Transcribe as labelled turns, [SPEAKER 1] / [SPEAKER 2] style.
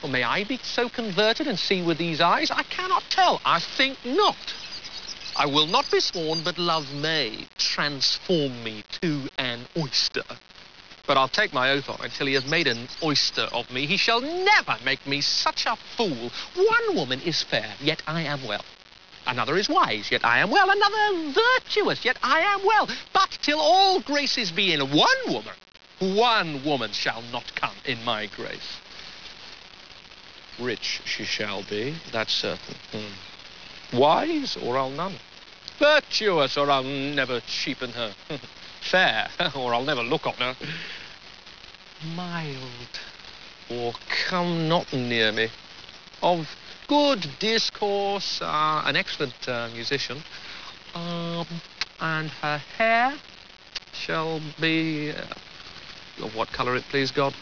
[SPEAKER 1] Or may I be so converted and see with these eyes? I cannot tell. I think not. I will not be sworn, but love may transform me to an oyster. But I'll take my oath on it till he has made an oyster of me. He shall never make me such a fool. One woman is fair, yet I am well. Another is wise, yet I am well. Another virtuous, yet I am well. But till all graces be in one woman shall not come in my grace. Rich she shall be, that's certain. Wise, or I'll none. Virtuous, or I'll never cheapen her. Fair, or I'll never look on her. Mild, or come not near me. Of good discourse, an excellent musician. And her hair shall be of what colour it please God.